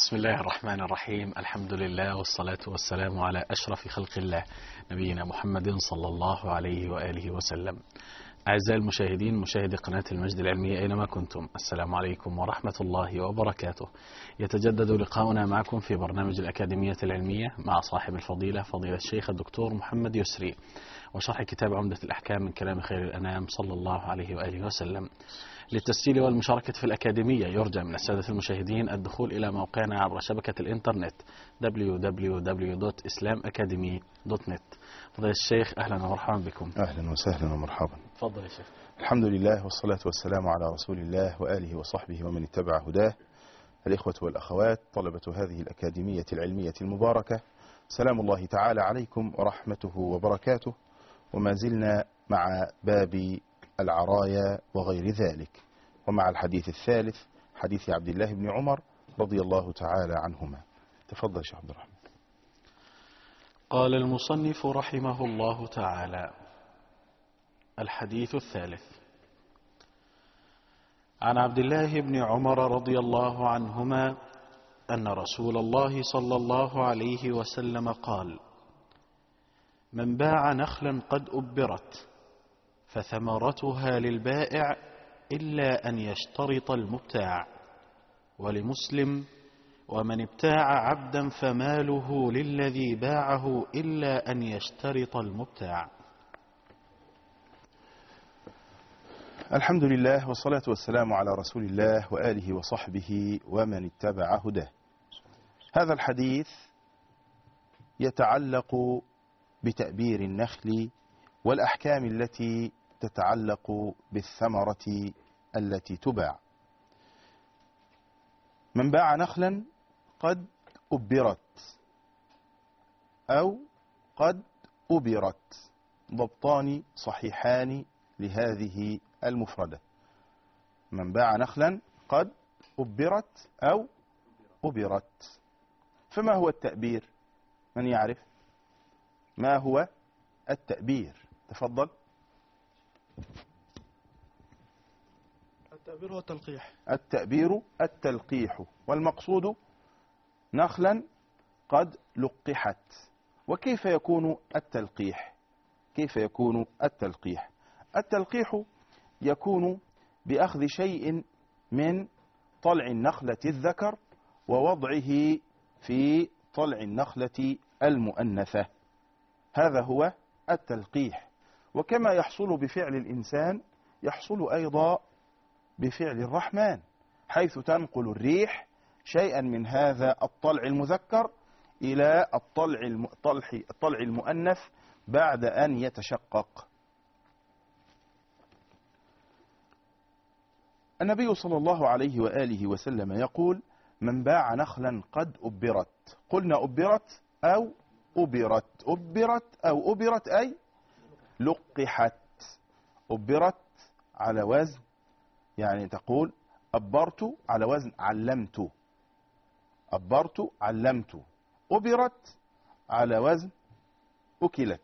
بسم الله الرحمن الرحيم. الحمد لله والصلاة والسلام على أشرف خلق الله نبينا محمد صلى الله عليه وآله وسلم. أعزائي المشاهدين، مشاهدي قناة المجد العلمية أينما كنتم، السلام عليكم ورحمة الله وبركاته. يتجدد لقاؤنا معكم في برنامج الأكاديمية العلمية مع صاحب الفضيلة فضيلة الشيخ الدكتور محمد يسري، وشرح كتاب عمدة الأحكام من كلام خير الأنام صلى الله عليه وآله وسلم. للتسجيل والمشاركة في الأكاديمية يرجى من السادة المشاهدين الدخول إلى موقعنا عبر شبكة الإنترنت www.islamacademy.net. فضيلة الشيخ أهلا ومرحبا بكم. أهلا وسهلا ومرحبا. تفضل يا شيخ. الحمد لله والصلاة والسلام على رسول الله وآله وصحبه ومن اتبع هداه. الإخوة والأخوات، طلبة هذه الأكاديمية العلمية المباركة، سلام الله تعالى عليكم ورحمته وبركاته. وما زلنا مع باب العرايا وغير ذلك، ومع الحديث الثالث حديث عبد الله بن عمر رضي الله تعالى عنهما. تفضل شيخ عبد الرحمن. قال المصنف رحمه الله تعالى: الحديث الثالث عن عبد الله بن عمر رضي الله عنهما أن رسول الله صلى الله عليه وسلم قال: من باع نخلا قد أبرت فثمرتها للبائع إلا أن يشترط المبتاع. ولمسلم: ومن ابتاع عبدا فماله للذي باعه إلا أن يشترط المبتاع. الحمد لله والصلاة والسلام على رسول الله وآله وصحبه ومن اتبع هداه. هذا الحديث يتعلق بتأبير النخل والأحكام التي تتعلق بالثمرة التي تباع. من باع نخلا قد أبرت أو قد أبرت، ضبطان صحيحان لهذه المفردة. من باع نخلا قد أبرت أو أبرت. فما هو التأبير؟ من يعرف ما هو التأبير؟ تفضل. التأبير هو التلقيح. التأبير التلقيح، والمقصود نخلا قد لقحت. وكيف يكون التلقيح؟ كيف يكون التلقيح؟ التلقيح يكون بأخذ شيء من طلع النخلة الذكر ووضعه في طلع النخلة المؤنثة، هذا هو التلقيح. وكما يحصل بفعل الإنسان يحصل أيضا بفعل الرحمن، حيث تنقل الريح شيئا من هذا الطلع المذكر إلى الطلع المؤنث بعد أن يتشقق. النبي صلى الله عليه وآله وسلم يقول: من باع نخلا قد أبرت. قلنا أبرت أو أبرت. أبرت أو أبرت أي لقحت. أبرت على وزن، يعني تقول أبرت على وزن علمت. أبرت علمت. أبرت على وزن أكلت.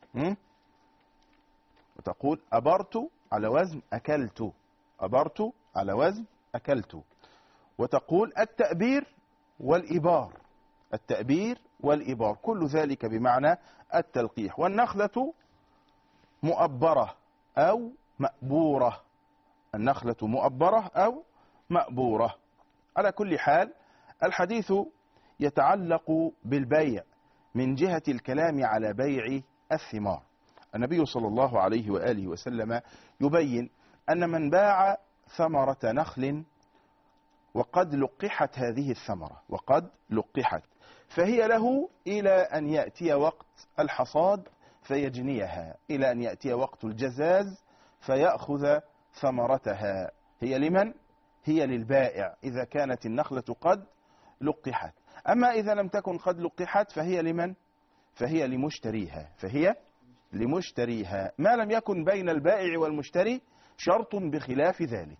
وتقول أبرت على وزن أكلت. أبرت على وزن أكلت. وتقول التأبير والإبار. التأبير والإبار كل ذلك بمعنى التلقيح. والنخلة مؤبرة أو مأبورة. النخلة مؤبرة أو مأبورة. على كل حال الحديث يتعلق بالبيع من جهة الكلام على بيع الثمار. النبي صلى الله عليه وآله وسلم يبين أن من باع ثمرة نخل وقد لقحت هذه الثمرة، وقد لقحت، فهي له إلى أن يأتي وقت الحصاد فيجنيها، إلى أن يأتي وقت الجزاز فيأخذ ثمرتها. هي لمن؟ هي للبائع إذا كانت النخلة قد لقحت. أما إذا لم تكن قد لقحت فهي لمن؟ فهي لمشتريها. فهي لمشتريها ما لم يكن بين البائع والمشتري شرط بخلاف ذلك.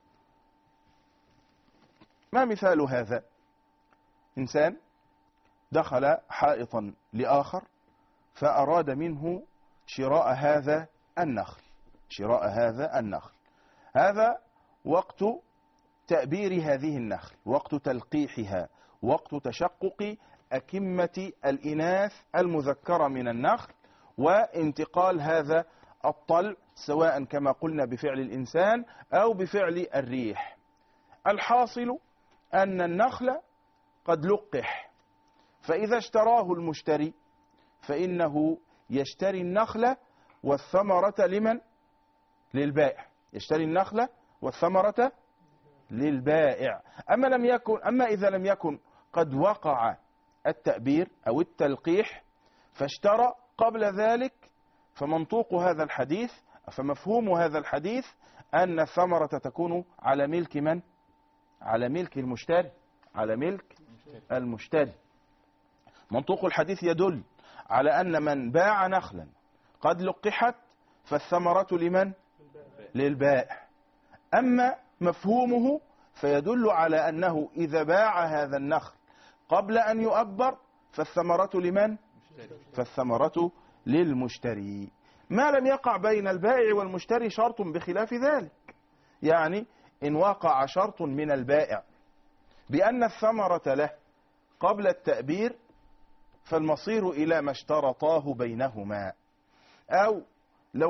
ما مثال هذا؟ إنسان دخل حائطا لآخر فأراد منه شراء هذا النخل. شراء هذا النخل، هذا وقت تأبير هذه النخل، وقت تلقيحها، وقت تشقق أكمة الإناث المذكرة من النخل، وانتقال هذا الطلع سواء كما قلنا بفعل الإنسان أو بفعل الريح. الحاصل أن النخل قد لقح، فإذا اشتراه المشتري فإنه يشتري النخل والثمرة لمن؟ للبائع. يشتري النخل والثمرة للبائع. أما إذا لم يكن قد وقع التأبير أو التلقيح فاشترى قبل ذلك، فمفهوم هذا الحديث أن الثمرة تكون على ملك من؟ على ملك المشتري، على ملك المشتري. منطوق الحديث يدل على أن من باع نخلا قد لقحت فالثمرة لمن؟ للبائع. أما مفهومه فيدل على أنه إذا باع هذا النخل قبل أن يؤبر فالثمرة لمن؟ فالثمرة للمشتري، ما لم يقع بين البائع والمشتري شرط بخلاف ذلك. يعني إن وقع شرط من البائع بأن الثمرة له قبل التأبير فالمصير إلى ما اشترطاه بينهما. أو لو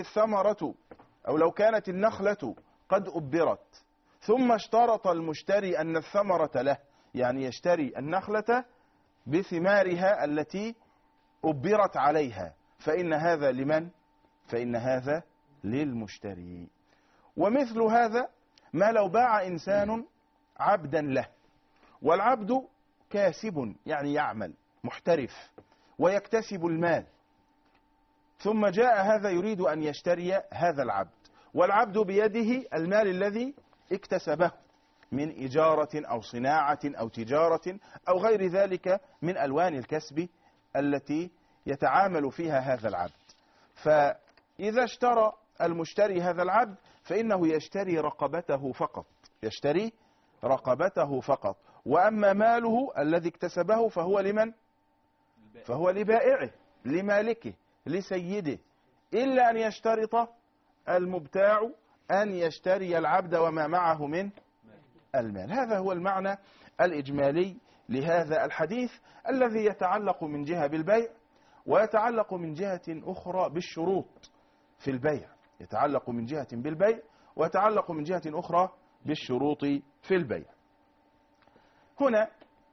كانت النخلة قد أبرت ثم اشترط المشتري أن الثمرة له، يعني يشتري النخلة بثمارها التي أبرت عليها، فإن هذا لمن؟ فإن هذا للمشتري. ومثل هذا ما لو باع إنسان عبدا له، والعبد كاسب يعني يعمل محترف ويكتسب المال، ثم جاء هذا يريد أن يشتري هذا العبد، والعبد بيده المال الذي اكتسبه من إجارة أو صناعة أو تجارة أو غير ذلك من ألوان الكسب التي يتعامل فيها هذا العبد. فإذا اشترى المشتري هذا العبد فإنه يشتري رقبته فقط، يشتري رقبته فقط، وأما ماله الذي اكتسبه فهو لمن؟ فهو لبائعه، لمالكه، لسيده، إلا أن يشترط المبتاع أن يشتري العبد وما معه من المال. هذا هو المعنى الإجمالي لهذا الحديث الذي يتعلق من جهة بالبيع ويتعلق من جهة أخرى بالشروط في البيع، يتعلق من جهة بالبيع ويتعلق من جهة أخرى بالشروط في البيع. هنا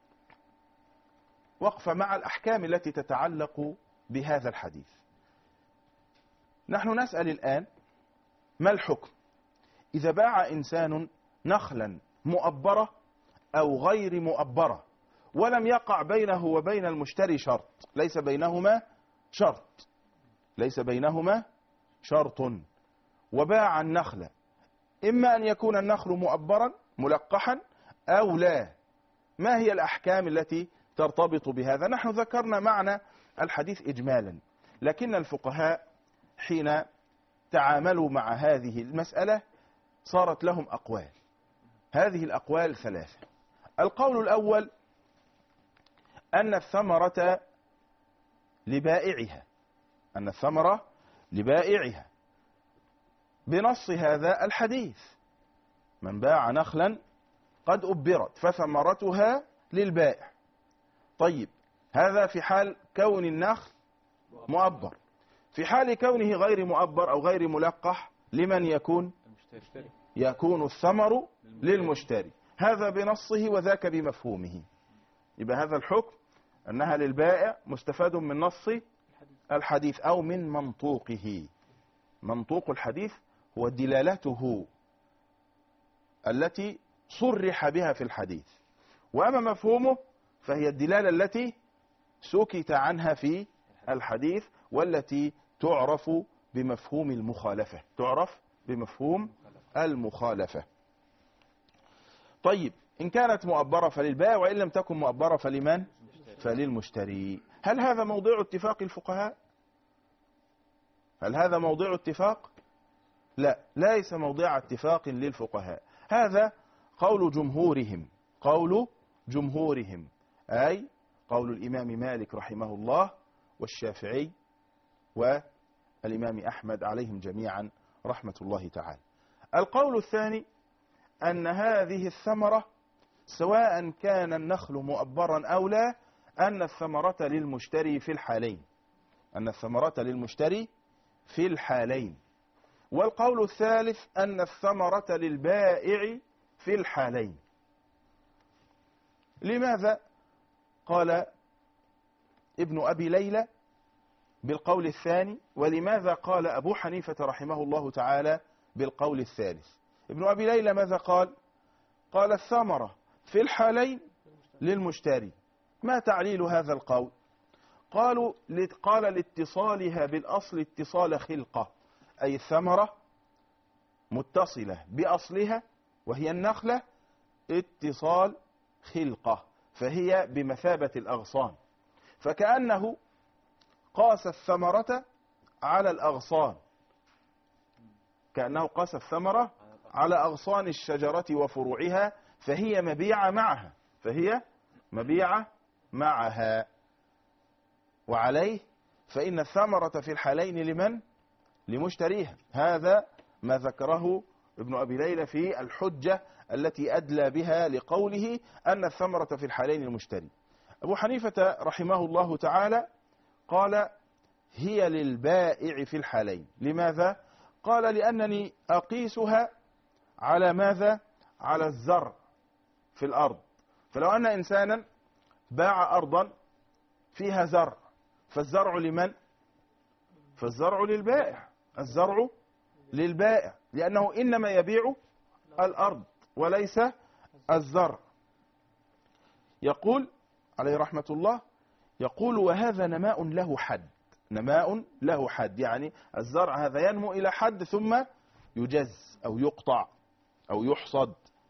وقف مع الأحكام التي تتعلق بهذا الحديث. نحن نسأل الآن ما الحكم إذا باع إنسان نخلا مؤبرة أو غير مؤبرة ولم يقع بينه وبين المشتري شرط، ليس بينهما شرط، وباع النخل، إما أن يكون النخل مؤبرا ملقحا أو لا، ما هي الأحكام التي ترتبط بهذا؟ نحن ذكرنا معنى الحديث إجمالا، لكن الفقهاء حين تعاملوا مع هذه المسألة صارت لهم أقوال. هذه الأقوال ثلاثة. القول الأول أن الثمرة لبائعها بنص هذا الحديث: من باع نخلا قد أبرت فثمرتها للبائع. طيب، هذا في حال كون النخل مؤبر. في حال كونه غير مؤبر أو غير ملقح لمن يكون الثمر للمشتري، هذا بنصه وذاك بمفهومه. يبقى هذا الحكم أنها للبائع مستفاد من نص الحديث أو من منطوقه. منطوق الحديث هو دلالته التي صرح بها في الحديث، وأما مفهومه فهي الدلالة التي سكت عنها في الحديث والتي تعرف بمفهوم المخالفة. طيب، إن كانت مؤبرة فللبائع، وإن لم تكن مؤبرة فلمن؟ فللمشتري. هل هذا موضوع اتفاق الفقهاء؟ هل هذا موضوع اتفاق؟ لا، ليس موضوع اتفاق للفقهاء. هذا قول جمهورهم، أي قول الإمام مالك رحمه الله والشافعي والإمام أحمد عليهم جميعا رحمة الله تعالى. القول الثاني أن هذه الثمرة سواء كان النخل مؤبرا أو لا، أن الثمرة للمشتري في الحالين، أن الثمرة للمشتري في الحالين. والقول الثالث أن الثمرة للبائع في الحالين. لماذا قال ابن أبي ليلى بالقول الثاني، ولماذا قال أبو حنيفة رحمه الله تعالى بالقول الثالث؟ ابن أبي ليلى ماذا قال؟ قال الثمرة في الحالين للمشتري. ما تعليل هذا القول؟ قال لاتصالها بالأصل اتصال خلقة، أي الثمرة متصلة بأصلها وهي النخلة اتصال خلقة، فهي بمثابة الأغصان، فكأنه قاس الثمرة على الأغصان، كأنه قاس الثمرة على أغصان الشجرة وفروعها، فهي مبيعة معها، فهي مبيعة معها. وعليه فإن الثمرة في الحالين لمن؟ لمشتريها. هذا ما ذكره ابن أبي ليلى في الحجة التي أدلى بها لقوله أن الثمرة في الحالين للمشتري. أبو حنيفة رحمه الله تعالى قال هي للبائع في الحالين. لماذا؟ قال لأنني أقيسها على ماذا؟ على الزرع في الأرض. فلو أن إنسانا باع أرضا فيها زرع، فالزرع لمن؟ فالزرع للبائع، الزرع للبائع، لأنه إنما يبيع الأرض وليس الزرع. يقول عليه رحمة الله، يقول وهذا نماء له حد، نماء له حد، يعني الزرع هذا ينمو إلى حد ثم يجز أو يقطع أو يحصد.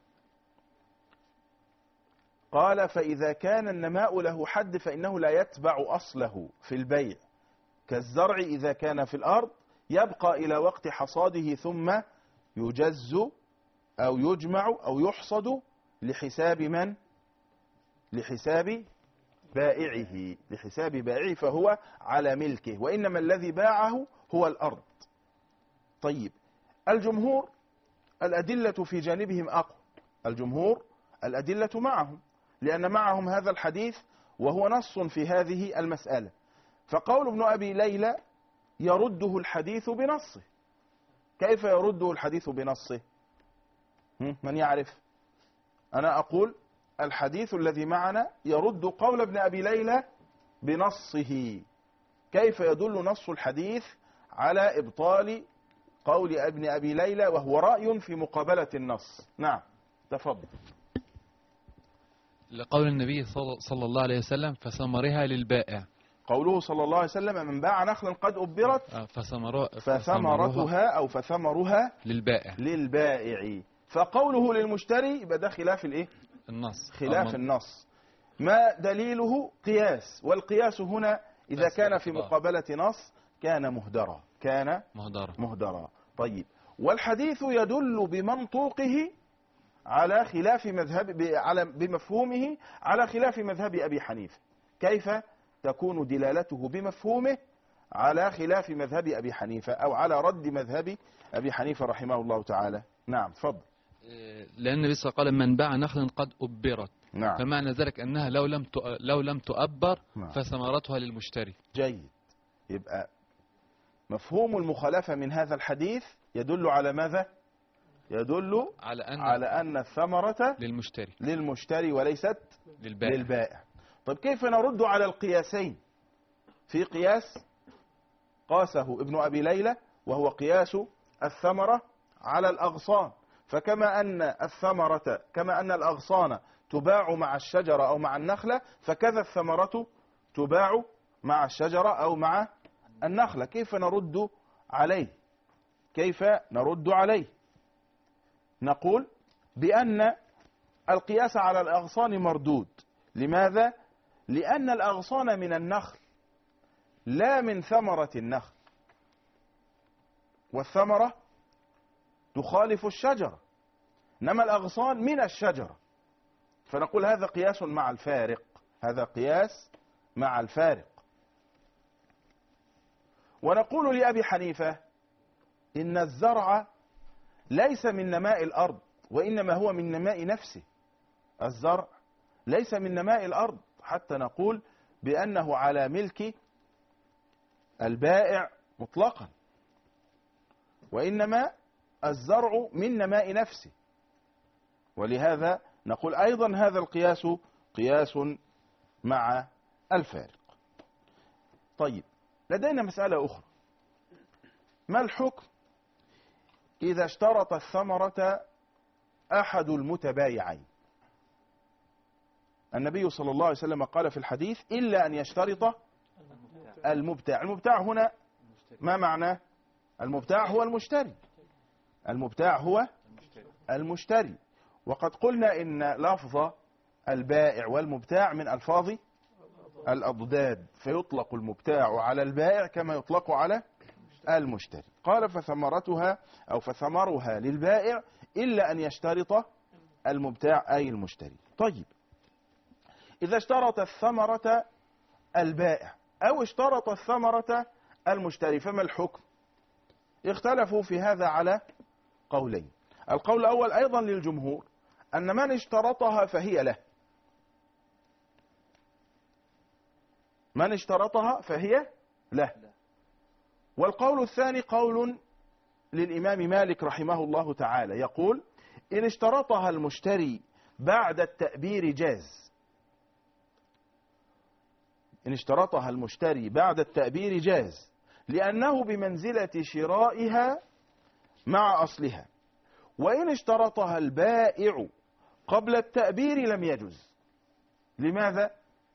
قال فإذا كان النماء له حد فإنه لا يتبع أصله في البيع، كالزرع إذا كان في الأرض يبقى إلى وقت حصاده ثم يجز أو يجمع أو يحصد لحساب من؟ لحساب بائعه، لحساب بائعه، فهو على ملكه، وإنما الذي باعه هو الأرض. طيب الجمهور الأدلة في جانبهم أقوى، الجمهور الأدلة معهم، لأن معهم هذا الحديث وهو نص في هذه المسألة. فقول ابن أبي ليلى يرده الحديث بنصه. كيف يرده الحديث بنصه؟ من يعرف؟ أنا أقول الحديث الذي معنا يرد قول ابن أبي ليلى بنصه. كيف يدل نص الحديث على إبطال قول ابن أبي ليلى وهو رأي في مقابلة النص؟ نعم تفضل. لقول النبي صلى الله عليه وسلم فثمرها للبائع. قوله صلى الله عليه وسلم من باع نخلا قد أبرت فثمرتها أو فثمرها للبائع. فقوله للمشتري يبقى ده خلاف الايه؟ النص، خلاف النص. ما دليله؟ قياس، والقياس هنا إذا كان في مقابلة نص كان مهدرا، كان مهدرا. طيب والحديث يدل بمنطوقه على خلاف مذهب بمفهومه على خلاف مذهب أبي حنيفة. كيف تكون دلالته بمفهومه على خلاف مذهب أبي حنيفة أو على رد مذهب أبي حنيفة رحمه الله تعالى؟ نعم تفضل. لأن النبي صلى الله عليه وسلم من باع نخلا قد أبرت، نعم. فمعنى ذلك أنها لو لم تؤبر نعم. فثمرتها للمشتري. جيد. يبقى مفهوم المخالفة من هذا الحديث يدل على ماذا؟ يدل على أن الثمرة للمشتري وليست للبائع. طيب كيف نرد على القياسين؟ في قياس قاسه ابن أبي ليلى وهو قياس الثمرة على الأغصان، فكما أن الثمرة كما أن الأغصان تباع مع الشجرة أو مع النخلة، فكذا الثمرة تباع مع الشجرة أو مع النخلة. كيف نرد عليه؟ كيف نرد عليه؟ نقول بأن القياس على الأغصان مردود. لماذا؟ لأن الأغصان من النخل لا من ثمرة النخل، والثمرة تخالف الشجرة، إنما الأغصان من الشجرة. فنقول هذا قياس مع الفارق، هذا قياس مع الفارق. ونقول لأبي حنيفة إن الزرع ليس من نماء الأرض، وإنما هو من نماء نفسه، الزرع ليس من نماء الأرض حتى نقول بأنه على ملك البائع مطلقا، وإنما الزرع من نماء نفسه. ولهذا نقول أيضا هذا القياس قياس مع الفارق. طيب، لدينا مسألة أخرى: ما الحكم إذا اشترط الثمرة أحد المتبايعين؟ النبي صلى الله عليه وسلم قال في الحديث: إلا أن يشترط المبتاع. المبتاع هنا ما معناه؟ المبتاع هو المشتري. المبتاع هو المشتري. وقد قلنا إن لفظ البائع والمبتاع من ألفاظ الأضداد، فيطلق المبتاع على البائع كما يطلق على المشتري. قال: فثمرتها أو فثمرها للبائع إلا أن يشترط المبتاع أي المشتري. طيب، إذا اشترط الثمرة البائع أو اشترط الثمرة المشتري فما الحكم؟ اختلفوا في هذا على قولين. القول الأول أيضا للجمهور أن من اشترطها فهي له، من اشترطها فهي له. والقول الثاني قول للإمام مالك رحمه الله تعالى، يقول: إن اشترطها المشتري بعد التأبير جاز. إن اشترطها المشتري بعد التأبير جاز، لأنه بمنزلة شرائها مع أصلها. وإن اشترطها البائع قبل التأبير لم يجز. لماذا؟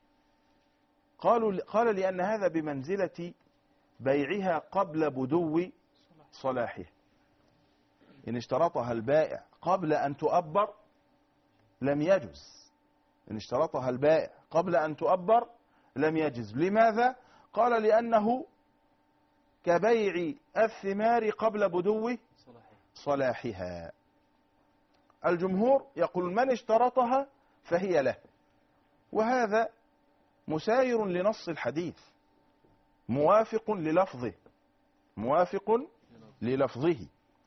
قال لأن هذا بمنزلة بيعها قبل بدو صلاحه. إن اشترطها البائع قبل أن تؤبر لم يجز. إن اشترطها البائع قبل أن تؤبر لم يجز. لماذا؟ قال: لأنه كبيع الثمار قبل بدو صلاحها. الجمهور يقول: من اشترطها فهي له، وهذا مساير لنص الحديث، موافق للفظه، موافق للفظه.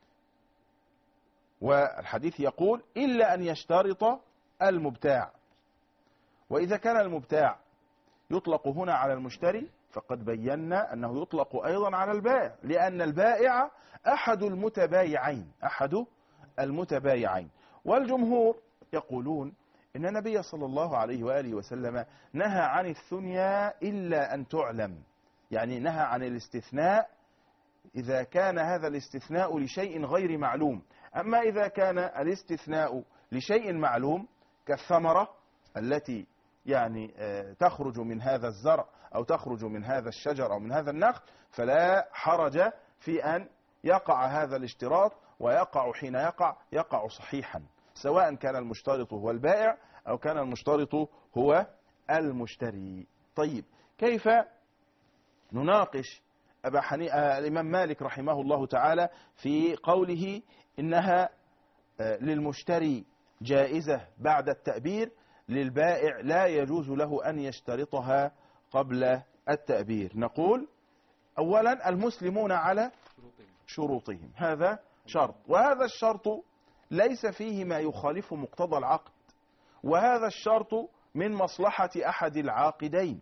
والحديث يقول: إلا أن يشترط المبتاع. وإذا كان المبتاع يطلق هنا على المشتري فقد بينا أنه يطلق أيضا على البائع، لأن البائع أحد المتبايعين، أحد المتبايعين. والجمهور يقولون إن النبي صلى الله عليه وآله وسلم نهى عن الثنيا إلا أن تعلم، يعني نهى عن الاستثناء إذا كان هذا الاستثناء لشيء غير معلوم. أما إذا كان الاستثناء لشيء معلوم كالثمرة التي يعني تخرج من هذا الزرع أو تخرج من هذا الشجر أو من هذا النخل، فلا حرج في أن يقع هذا الاشتراط، ويقع حين يقع صحيحا، سواء كان المشترط هو البائع أو كان المشترط هو المشتري. طيب، كيف نناقش الإمام مالك رحمه الله تعالى في قوله إنها للمشتري جائزة بعد التأبير، للبائع لا يجوز له أن يشترطها قبل التأبير؟ نقول: أولا المسلمون على شروطهم، هذا شرط، وهذا الشرط ليس فيه ما يخالف مقتضى العقد، وهذا الشرط من مصلحة أحد العاقدين،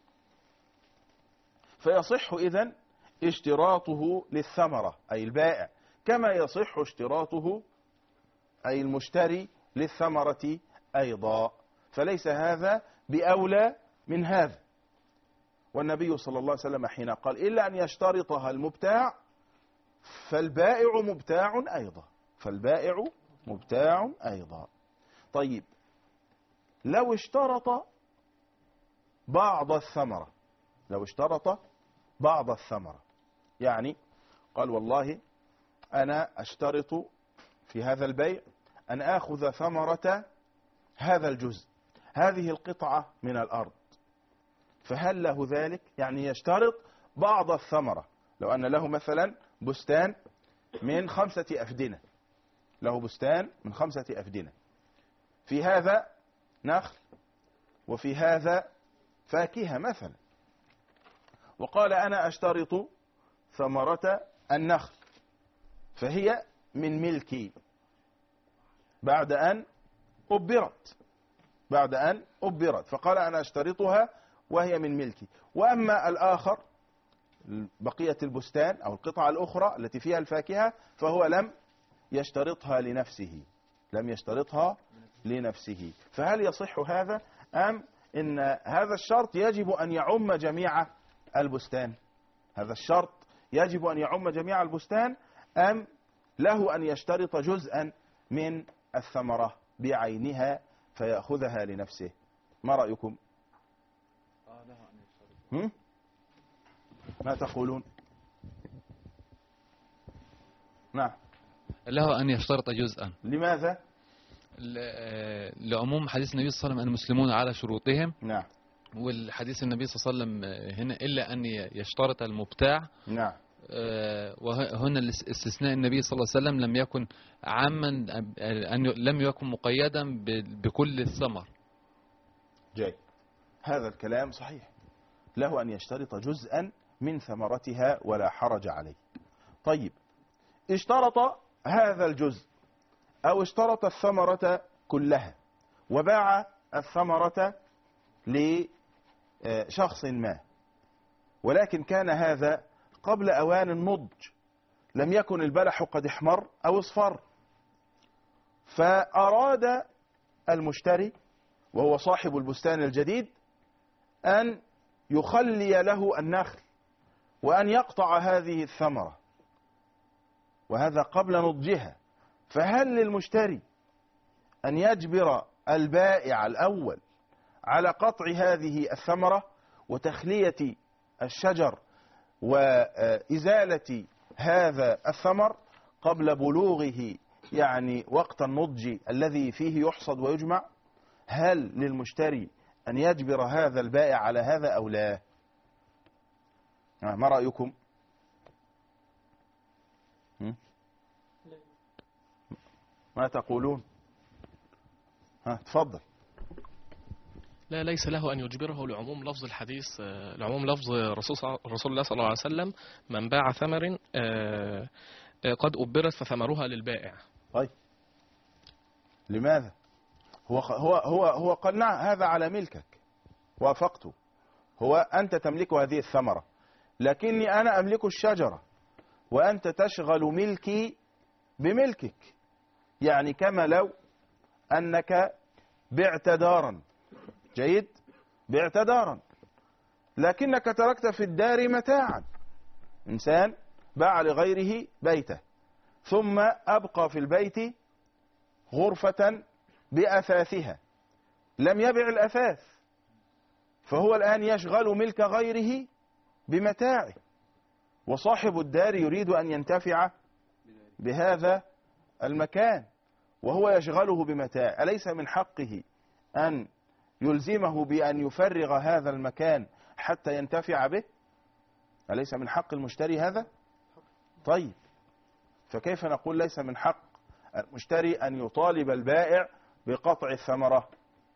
فيصح إذن اشتراطه للثمرة أي البائع، كما يصح اشتراطه أي المشتري للثمرة أيضا، فليس هذا بأولى من هذا. والنبي صلى الله عليه وسلم حين قال: إلا أن يشترطها المبتاع، فالبائع مبتاع أيضا، فالبائع مبتاع أيضا. طيب، لو اشترط بعض الثمرة، لو اشترط بعض الثمرة، يعني قال: والله أنا أشترط في هذا البيع أن آخذ ثمرة هذا الجزء، هذه القطعة من الأرض، فهل له ذلك؟ يعني يشترط بعض الثمرة. لو أن له مثلا بستان من 5 أفدنة، له بستان من 5 أفدنة، في هذا نخل وفي هذا فاكهة مثلا، وقال: أنا أشترط ثمرة النخل فهي من ملكي بعد أن أبرت، بعد أن أبرت، فقال أنا أشترطها وهي من ملكي. وأما الآخر بقية البستان أو القطعة الأخرى التي فيها الفاكهة فهو لم يشترطها لنفسه، لم يشترطها لنفسه. فهل يصح هذا أم إن هذا الشرط يجب أن يعم جميع البستان؟ هذا الشرط يجب أن يعم جميع البستان أم له أن يشترط جزءا من الثمرة بعينها فيأخذها لنفسه؟ ما رأيكم؟ ما تقولون؟ نعم. له أن يشترط جزءا. لماذا؟ لعموم حديث النبي صلى الله عليه وسلم أن المسلمون على شروطهم. نعم. والحديث النبي صلى الله عليه وسلم هنا إلا أن يشترط المبتاع. نعم. وهنا الاستثناء النبي صلى الله عليه وسلم لم يكن عاما، لم يكن مقيدا بكل الثمر. جيد، هذا الكلام صحيح، له أن يشترط جزءا من ثمرتها ولا حرج عليه. طيب، اشترط هذا الجزء أو اشترط الثمرة كلها وباع الثمرة لشخص ما، ولكن كان هذا قبل أوان النضج، لم يكن البلح قد احمر أو اصفر، فأراد المشتري وهو صاحب البستان الجديد أن يخلي له النخل وأن يقطع هذه الثمرة، وهذا قبل نضجها. فهل للمشتري أن يجبر البائع الأول على قطع هذه الثمرة وتخلية الشجر وإزالة هذا الثمر قبل بلوغه، يعني وقت النضج الذي فيه يحصد ويجمع؟ هل للمشتري أن يجبر هذا البائع على هذا أو لا؟ ما رأيكم؟ ما تقولون؟ تفضل. لا، ليس له أن يجبره لعموم لفظ الحديث، لعموم لفظ رسول الله صلى الله عليه وسلم: من باع ثمر قد أبرت فثمرها للبائع. طيب، لماذا؟ هو قال نعم هذا على ملكك، وافقته، هو أنت تملك هذه الثمرة، لكني أنا أملك الشجرة وأنت تشغل ملكي بملكك. يعني كما لو أنك بعت دارا، جيد، بعت دارا لكنك تركت في الدار متاعا. إنسان باع لغيره بيته ثم أبقى في البيت غرفة بأثاثها، لم يبع الأثاث، فهو الآن يشغل ملك غيره بمتاعه، وصاحب الدار يريد أن ينتفع بهذا المكان وهو يشغله بمتاع. أليس من حقه أن يلزمه بأن يفرغ هذا المكان حتى ينتفع به؟ أليس من حق المشتري هذا؟ طيب، فكيف نقول ليس من حق المشتري أن يطالب البائع بقطع الثمرة؟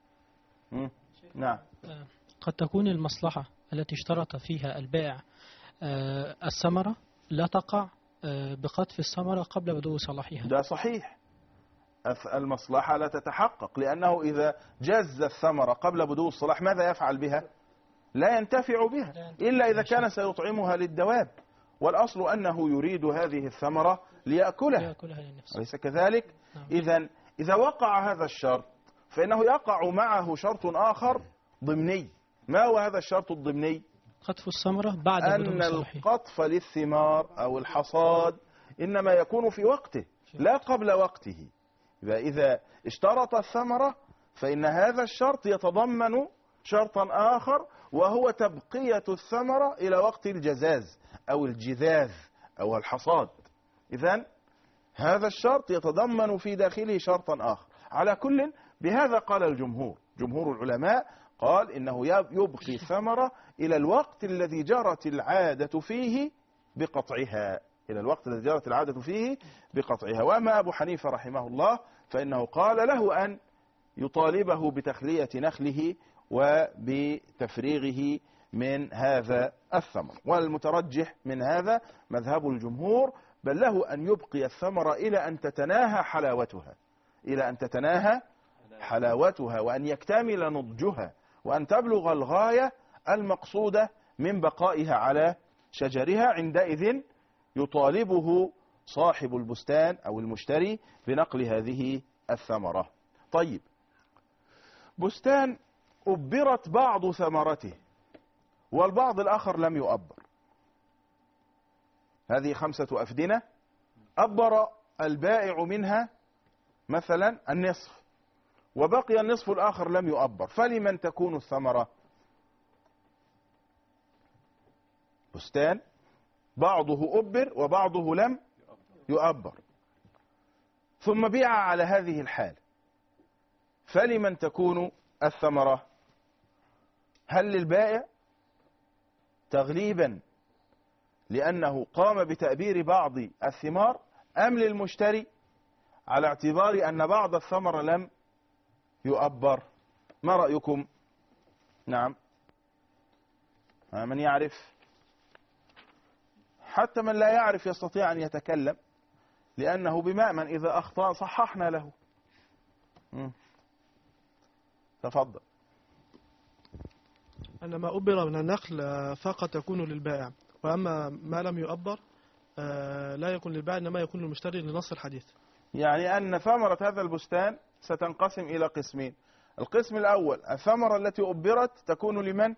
نعم. قد تكون المصلحة التي اشترط فيها البائع الثمرة لا تقع بقطف الثمرة قبل بدو صلاحها. ده صحيح، المصلحة لا تتحقق، لأنه إذا جز الثمرة قبل بدو الصلاح ماذا يفعل بها؟ لا ينتفع بها إلا إذا كان سيطعمها للدواب، والأصل أنه يريد هذه الثمرة ليأكلها، أليس كذلك؟ إذا وقع هذا الشرط فإنه يقع معه شرط آخر ضمني. ما هو هذا الشرط الضمني؟ قطف الثمرة بعد أن القطف للثمار أو الحصاد إنما يكون في وقته لا قبل وقته. إذا اشترط الثمرة فإن هذا الشرط يتضمن شرطا آخر، وهو تبقية الثمرة إلى وقت الجزاز أو الجذاذ أو الحصاد. إذن هذا الشرط يتضمن في داخله شرطا آخر. على كل، بهذا قال الجمهور، جمهور العلماء قال إنه يبقي الثمرة إلى الوقت الذي جرت العادة فيه بقطعها، إلى الوقت الذي جرت العادة فيه بقطعها. وأما أبو حنيفة رحمه الله فإنه قال له أن يطالبه بتخلية نخله وبتفريغه من هذا الثمر. والمترجح من هذا مذهب الجمهور، بل له أن يبقي الثمرة إلى أن تتناهى حلاوتها، إلى أن تتناهى حلاوتها وأن يكتمل نضجها وأن تبلغ الغاية المقصودة من بقائها على شجرها، عندئذ يطالبه صاحب البستان أو المشتري بنقل هذه الثمرة. طيب، بستان أبرت بعض ثمرته والبعض الآخر لم يؤبر، هذه 5 أفدنة أبر البائع منها مثلا النصف وبقي النصف الآخر لم يؤبر، فلمن تكون الثمرة؟ بستان بعضه أبر وبعضه لم يؤبر ثم بيع على هذه الحال، فلمن تكون الثمرة؟ هل للبائع تغليبا لأنه قام بتأبير بعض الثمار، أم للمشتري على اعتبار أن بعض الثمر لم يؤبر؟ ما رأيكم؟ نعم، من يعرف؟ حتى من لا يعرف يستطيع أن يتكلم، لأنه بمأمن إذا أخطأ صححنا له. تفضل. أن ما أبر من النخل فقط يكون للبائع، وأما ما لم يؤبر لا يكون للبائع إنما يكون للمشتري لنص الحديث. يعني أن ثمرة هذا البستان ستنقسم إلى قسمين، القسم الأول الثمرة التي أبرت تكون لمن؟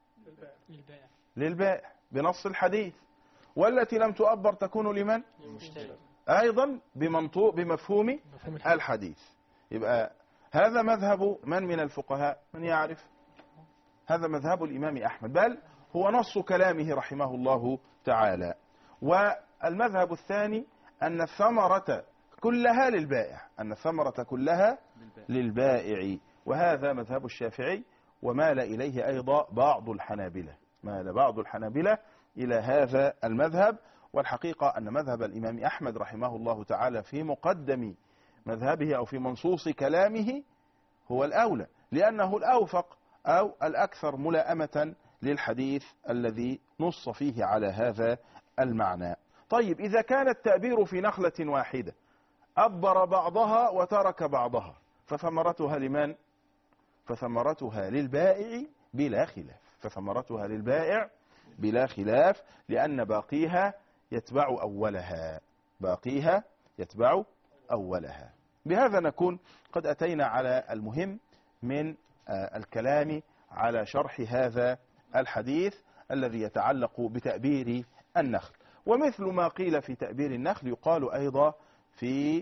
للبائع بنص الحديث، والتي لم تؤبر تكون لمن؟ للمشتري أيضا بمفهوم الحديث. يبقى هذا مذهب من الفقهاء؟ من يعرف؟ هذا مذهب الإمام أحمد، بل هو نص كلامه رحمه الله تعالى. والمذهب الثاني أن الثمرة كلها للبائع، أن الثمرة كلها للبائع، وهذا مذهب الشافعي، ومال إليه أيضا بعض الحنابلة، مال بعض الحنابلة إلى هذا المذهب. والحقيقة أن مذهب الإمام أحمد رحمه الله تعالى في مقدم مذهبه أو في منصوص كلامه هو الأولى، لأنه الأوفق أو الأكثر ملائمة للحديث الذي نص فيه على هذا المعنى. طيب، إذا كان التأبير في نخلة واحدة أبر بعضها وترك بعضها، فثمرتها لمن؟ فثمرتها للبائع بلا خلاف، فثمرتها للبائع بلا خلاف، لأن باقيها يتبع أولها، باقيها يتبع أولها. بهذا نكون قد أتينا على المهم من الكلام على شرح هذا الحديث الذي يتعلق بتأبير النخل. ومثل ما قيل في تأبير النخل يقال أيضا في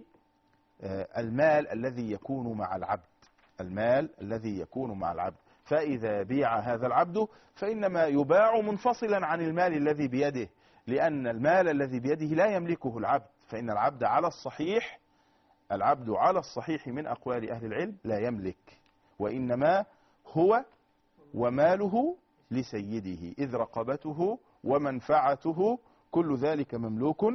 المال الذي يكون مع العبد، المال الذي يكون مع العبد، فإذا بيع هذا العبد فإنما يباع منفصلا عن المال الذي بيده، لأن المال الذي بيده لا يملكه العبد، فإن العبد على الصحيح، العبد على الصحيح من أقوال أهل العلم لا يملك، وإنما هو وماله لسيده، إذ رقبته ومنفعته كل ذلك مملوك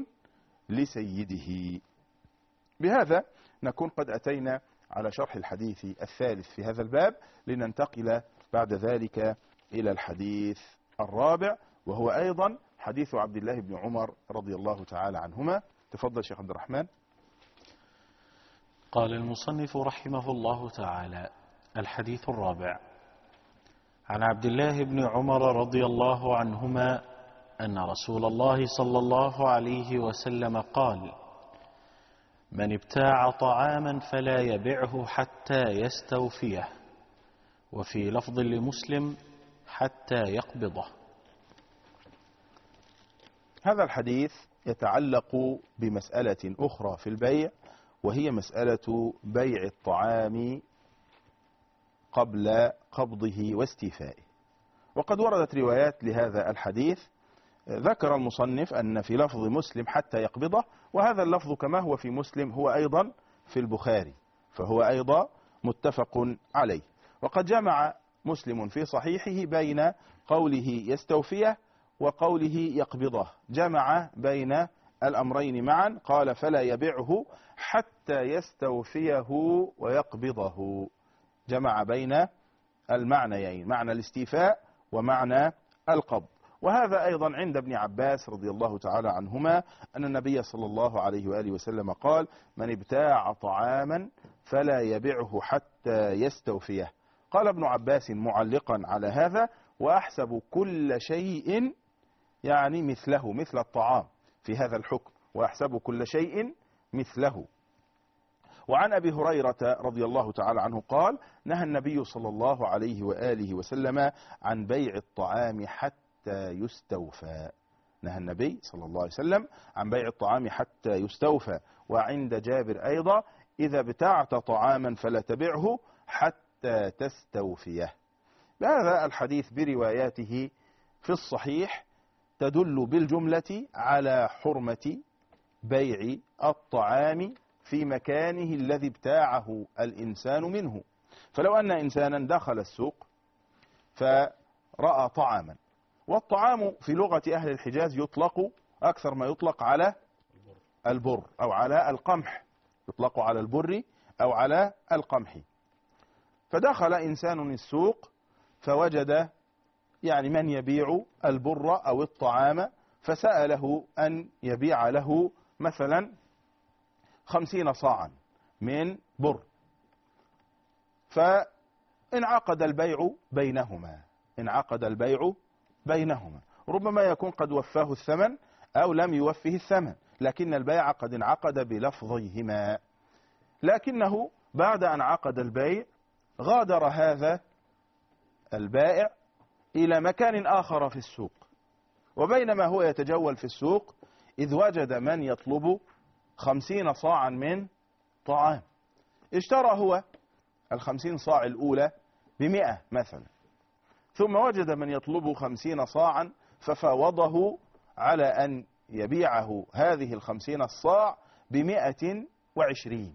لسيده. بهذا نكون قد أتينا على شرح الحديث الثالث في هذا الباب، لننتقل بعد ذلك إلى الحديث الرابع، وهو أيضا حديث عبد الله بن عمر رضي الله تعالى عنهما. تفضل شيخ عبد الرحمن. قال المصنف رحمه الله تعالى: الحديث الرابع، عن عبد الله بن عمر رضي الله عنهما أن رسول الله صلى الله عليه وسلم قال: من ابتاع طعاما فلا يبعه حتى يستوفيه، وفي لفظ لمسلم: حتى يقبضه. هذا الحديث يتعلق بمسألة أخرى في البيع، وهي مسألة بيع الطعام قبل قبضه واستيفائه. وقد وردت روايات لهذا الحديث، ذكر المصنف أن في لفظ مسلم حتى يقبضه، وهذا اللفظ كما هو في مسلم هو أيضا في البخاري، فهو أيضا متفق عليه. وقد جمع مسلم في صحيحه بين قوله يستوفيه وقوله يقبضه، جمع بين الأمرين معا، قال: فلا يبيعه حتى يستوفيه ويقبضه، جمع بين المعنيين، معنى الاستيفاء ومعنى القبض. وهذا أيضا عند ابن عباس رضي الله تعالى عنهما أن النبي صلى الله عليه وآله وسلم قال: من ابتاع طعاما فلا يبعه حتى يستوفيه. قال ابن عباس معلقا على هذا: وأحسب كل شيء يعني مثله، مثل الطعام في هذا الحكم، وأحسب كل شيء مثله. وعن أبي هريرة رضي الله تعالى عنه قال: نهى النبي صلى الله عليه وآله وسلم عن بيع الطعام حتى يستوفى. نهى النبي صلى الله عليه وسلم عن بيع الطعام حتى يستوفى. وعند جابر أيضا: إذا ابتعت طعاما فلا تبعه حتى تستوفيه. هذا الحديث برواياته في الصحيح تدل بالجملة على حرمة بيع الطعام في مكانه الذي ابتاعه الإنسان منه. فلو أن إنسانا دخل السوق فرأى طعاما، والطعام في لغة أهل الحجاز يطلق أكثر ما يطلق على البر أو على القمح، يطلق على البر أو على القمح. فدخل إنسان السوق فوجد يعني من يبيع البر أو الطعام، فسأله أن يبيع له مثلا 50 صاعا من بر، فانعقد البيع بينهما. انعقد البيع بينهما، ربما يكون قد وفاه الثمن أو لم يوفه الثمن، لكن البيع قد انعقد بلفظيهما. لكنه بعد أن عقد البيع غادر هذا البائع إلى مكان آخر في السوق، وبينما هو يتجول في السوق إذ وجد من يطلب 50 صاعا من طعام. اشترى هو 50 صاع الأولى ب100 مثلا، ثم وجد من يطلب 50 صاعا ففاوضه على أن يبيعه هذه 50 الصاع ب120،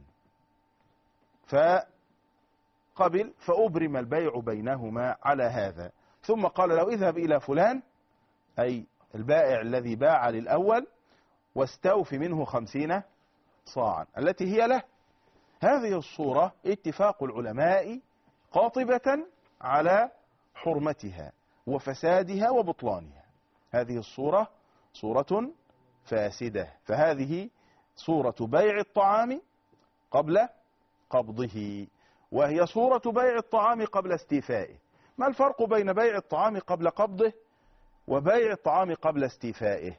فقبل، فأبرم البيع بينهما على هذا. ثم قال له: اذهب إلى فلان، أي البائع الذي باع للأول، واستوف منه 50 صاعا التي هي له. هذه الصورة اتفاق العلماء قاطبة على حرمتها وفسادها وبطلانها. هذه الصورة صورة فاسدة، فهذه صورة بيع الطعام قبل قبضه، وهي صورة بيع الطعام قبل استيفائه. ما الفرق بين بيع الطعام قبل قبضه وبيع الطعام قبل استيفائه؟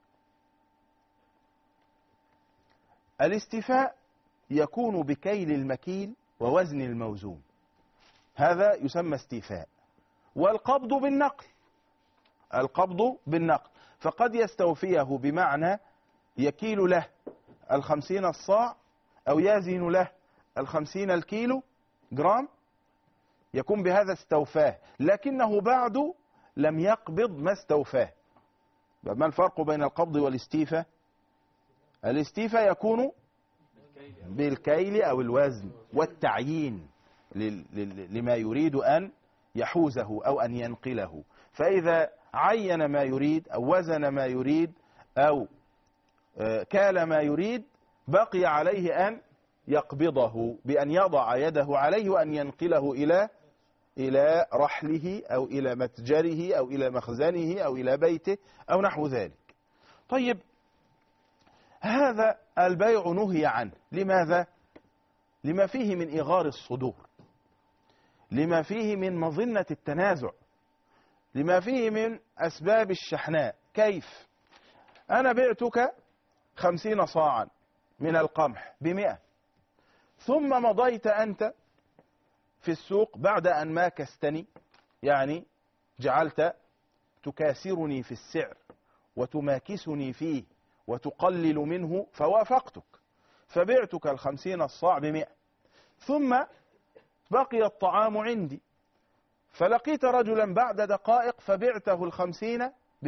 الاستيفاء يكون بكيل المكيل ووزن الموزون، هذا يسمى استيفاء. والقبض بالنقل، القبض بالنقل، فقد يستوفيه بمعنى يكيل له 50 الصاع أو يزن له 50 الكيلو جرام، يكون بهذا استوفاه، لكنه بعد لم يقبض ما استوفاه. ما الفرق بين القبض والاستيفاء؟ الاستيفاء يكون بالكيل أو الوزن والتعيين لما يريد أن يحوزه أو أن ينقله، فإذا عين ما يريد أو وزن ما يريد أو كال ما يريد بقي عليه أن يقبضه بأن يضع يده عليه وأن ينقله إلى رحله أو إلى متجره أو إلى مخزنه أو إلى بيته أو نحو ذلك. طيب، هذا البيع نهي عنه، لماذا؟ لما فيه من إغار الصدور، لما فيه من مظنة التنازع، لما فيه من أسباب الشحناء. كيف؟ أنا بعتك 50 صاعا من القمح ب100، ثم مضيت أنت في السوق بعد أن ما كستني، يعني جعلت تكاسرني في السعر وتماكسني فيه وتقلل منه، فوافقتك فبعتك 50 الصاع ب100، ثم بقي الطعام عندي فلقيت رجلا بعد دقائق فبعته 50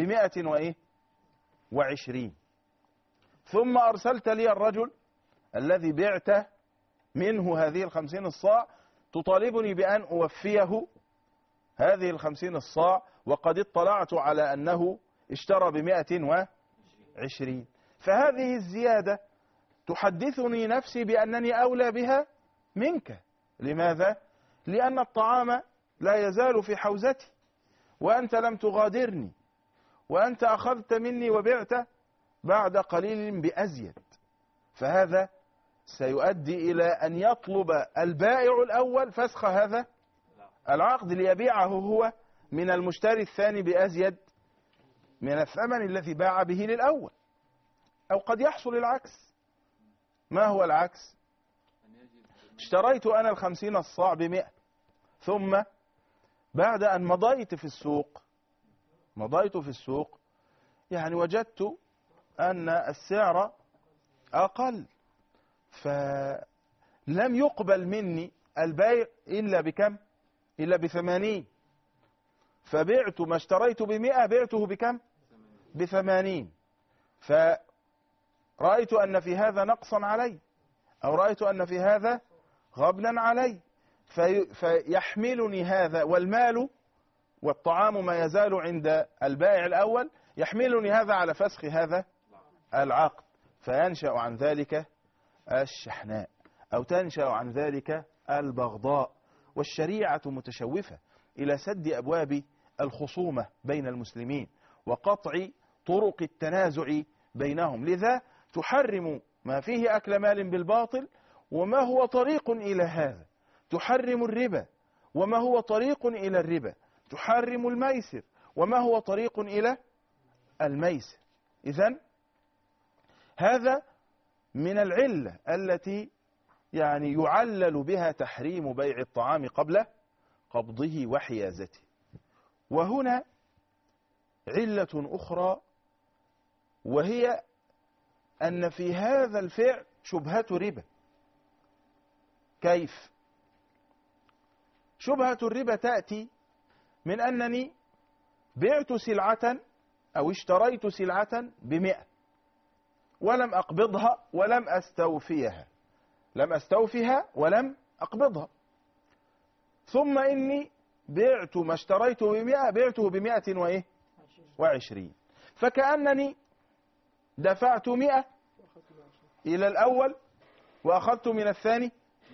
ب120، ثم أرسلت لي الرجل الذي بعت منه هذه 50 الصاع تطالبني بأن أوفيه هذه 50 الصاع، وقد اطلعت على أنه اشترى ب120. فهذه الزيادة تحدثني نفسي بأنني أولى بها منك. لماذا؟ لأن الطعام لا يزال في حوزتي وأنت لم تغادرني، وأنت أخذت مني وبعت بعد قليل بأزيد، فهذا سيؤدي إلى أن يطلب البائع الأول فسخ هذا العقد ليبيعه هو من المشتري الثاني بأزيد من الثمن الذي باع به للأول. أو قد يحصل العكس. ما هو العكس؟ اشتريت أنا 50 الصاع ب100، ثم بعد أن مضيت في السوق يعني وجدت أن السعر أقل، فلم يقبل مني البيع إلا بكم؟ إلا ب80. فبعت ما اشتريت ب100 بعته بكم؟ ب80. فرأيت أن في هذا نقصا علي، أو رأيت أن في هذا غبنا علي، فيحملني هذا، والمال والطعام ما يزال عند البائع الأول، يحملني هذا على فسخ هذا العقد، فينشأ عن ذلك الشحناء، أو تنشأ عن ذلك البغضاء. والشريعة متشوفة إلى سد أبواب الخصومة بين المسلمين وقطع طرق التنازع بينهم، لذا تحرم ما فيه أكل مال بالباطل وما هو طريق إلى هذا، تحرم الربا وما هو طريق إلى الربا، تحرم الميسر وما هو طريق إلى الميسر. إذن هذا من العلة التي يعني يعلل بها تحريم بيع الطعام قبل قبضه وحيازته. وهنا علة أخرى، وهي أن في هذا الفعل شبهة ربا. كيف؟ شبهة الربا تأتي من أنني بعت سلعة أو اشتريت سلعة ب100 ولم أقبضها ولم أستوفيها، لم أستوفيها ولم أقبضها، ثم إني بعت ما اشتريته ب100 بعته ب120، فكأنني دفعت 100 إلى الأول وأخذت من الثاني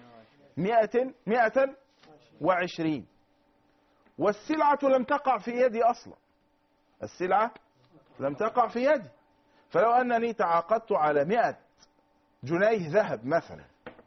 120، والسلعة لم تقع في يدي أصلا، السلعة لم تقع في يدي. فلو أنني تعاقدت على 100 جنيه ذهب مثلا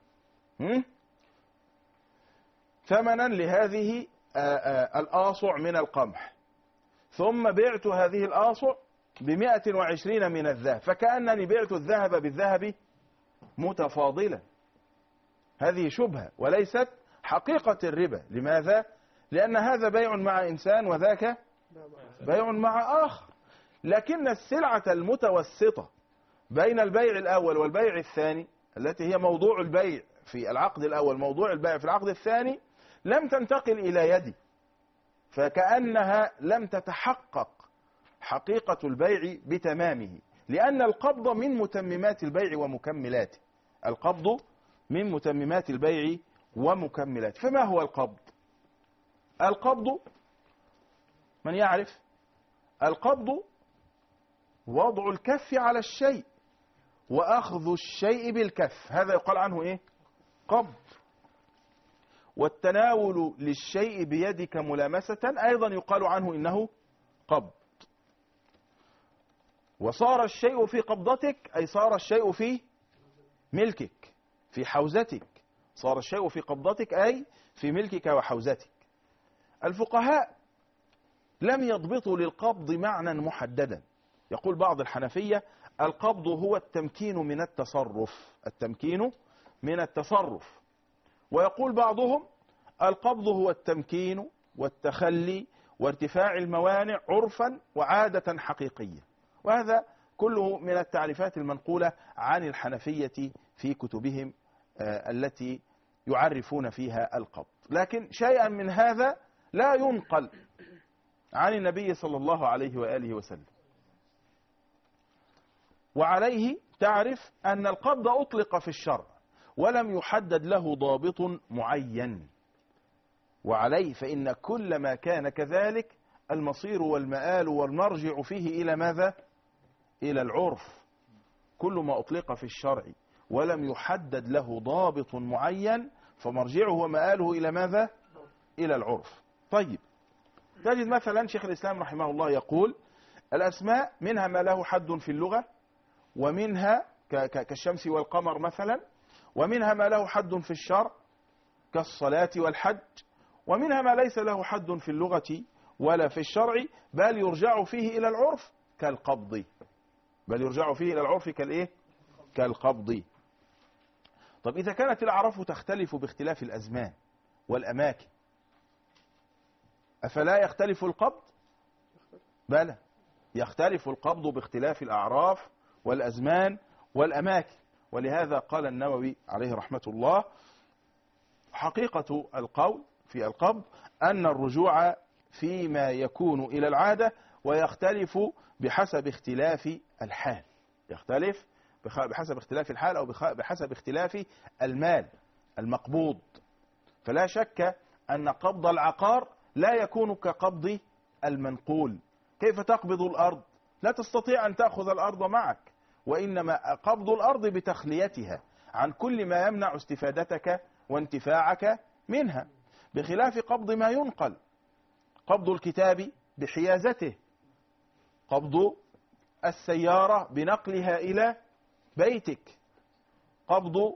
ثمنا لهذه الآصع من القمح، ثم بعت هذه الآصع ب120 من الذهب، فكأنني بعت الذهب بالذهب متفاضلا. هذه شبهة وليست حقيقة الربا. لماذا؟ لأن هذا بيع مع إنسان وذاك بيع مع آخر، لكن السلعة المتوسطة بين البيع الأول والبيع الثاني، التي هي موضوع البيع في العقد الأول موضوع البيع في العقد الثاني، لم تنتقل إلى يدي، فكأنها لم تتحقق حقيقة البيع بتمامه، لأن القبض من متممات البيع ومكملاته. القبض من متممات البيع ومكملاته. فما هو القبض؟ القبض من يعرف؟ القبض وضع الكف على الشيء وأخذ الشيء بالكف، هذا يقال عنه إيه؟ قبض. والتناول للشيء بيدك ملامسة أيضا يقال عنه إنه قبض. وصار الشيء في قبضتك أي صار الشيء في ملكك، في حوزتك، صار الشيء في قبضتك أي في ملكك وحوزتك. الفقهاء لم يضبطوا للقبض معنى محددا. يقول بعض الحنفية القبض هو التمكين من التصرف، التمكين من التصرف. ويقول بعضهم القبض هو التمكين والتخلي وارتفاع الموانع عرفا وعادة حقيقية. وهذا كله من التعريفات المنقولة عن الحنفية في كتبهم التي يعرفون فيها القبض. لكن شيئا من هذا لا ينقل عن النبي صلى الله عليه وآله وسلم. وعليه تعرف أن القبض أطلق في الشرع ولم يحدد له ضابط معين. وعليه فإن كل ما كان كذلك المصير والمآل والمرجع فيه إلى ماذا؟ إلى العرف. كل ما أطلق في الشرع ولم يحدد له ضابط معين فمرجعه ومآله إلى ماذا؟ إلى العرف. طيب، تجد مثلا شيخ الإسلام رحمه الله يقول الأسماء منها ما له حد في اللغة، ومنها كالشمس والقمر مثلا، ومنها ما له حد في الشرع كالصلاة والحج، ومنها ما ليس له حد في اللغة ولا في الشرع، بل يرجع فيه إلى العرف كالقبض. بل يرجع فيه إلى العرف كالإيه؟ كالقبض. طب إذا كانت الأعراف تختلف باختلاف الأزمان والأماكن، أفلا يختلف القبض؟ بلى، يختلف القبض باختلاف الأعراف والأزمان والأماكن. ولهذا قال النووي عليه رحمة الله: حقيقة القول في القبض أن الرجوع فيما يكون إلى العادة، ويختلف بحسب اختلاف الحال. يختلف بحسب اختلاف الحال أو بحسب اختلاف المال المقبوض. فلا شك أن قبض العقار لا يكون كقبض المنقول. كيف تقبض الأرض؟ لا تستطيع أن تأخذ الأرض معك، وإنما قبض الأرض بتخليتها عن كل ما يمنع استفادتك وانتفاعك منها، بخلاف قبض ما ينقل. قبض الكتاب بحيازته، قبض السيارة بنقلها إلى بيتك، قبض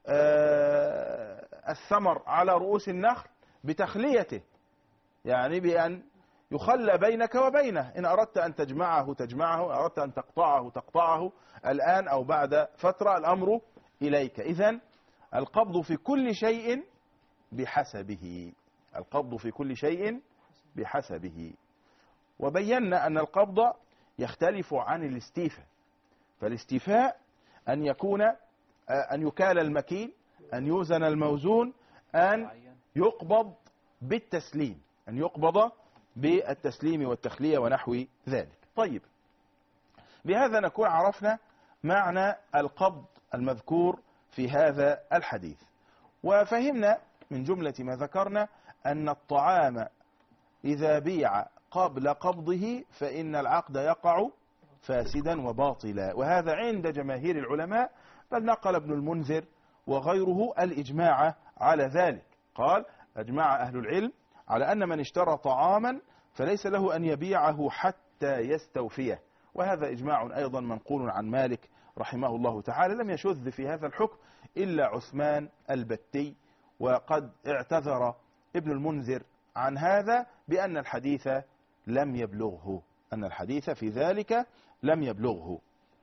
الثمر على رؤوس النخل بتخليته، يعني بأن يخلى بينك وبينه. إن أردت أن تجمعه تجمعه، إن أردت أن تقطعه تقطعه، الآن أو بعد فترة الأمر إليك. إذن القبض في كل شيء بحسبه، القبض في كل شيء بحسبه. وبينا أن القبض يختلف عن الاستيفاء. فالاستيفاء أن يكون أن يكال المكيل، أن يوزن الموزون، أن يقبض بالتسليم، أن يقبض بالتسليم والتخلية ونحو ذلك. طيب، بهذا نكون عرفنا معنى القبض المذكور في هذا الحديث، وفهمنا من جملة ما ذكرنا أن الطعام إذا بيع قبل قبضه فإن العقد يقع فاسدا وباطلا، وهذا عند جماهير العلماء، بل نقل ابن المنذر وغيره الإجماع على ذلك. قال: أجمع أهل العلم على أن من اشترى طعاما فليس له أن يبيعه حتى يستوفيه، وهذا إجماع أيضا منقول عن مالك رحمه الله تعالى. لم يشذ في هذا الحكم إلا عثمان البتي، وقد اعتذر ابن المنذر عن هذا بأن الحديث لم يبلغه، أن الحديث في ذلك لم يبلغه.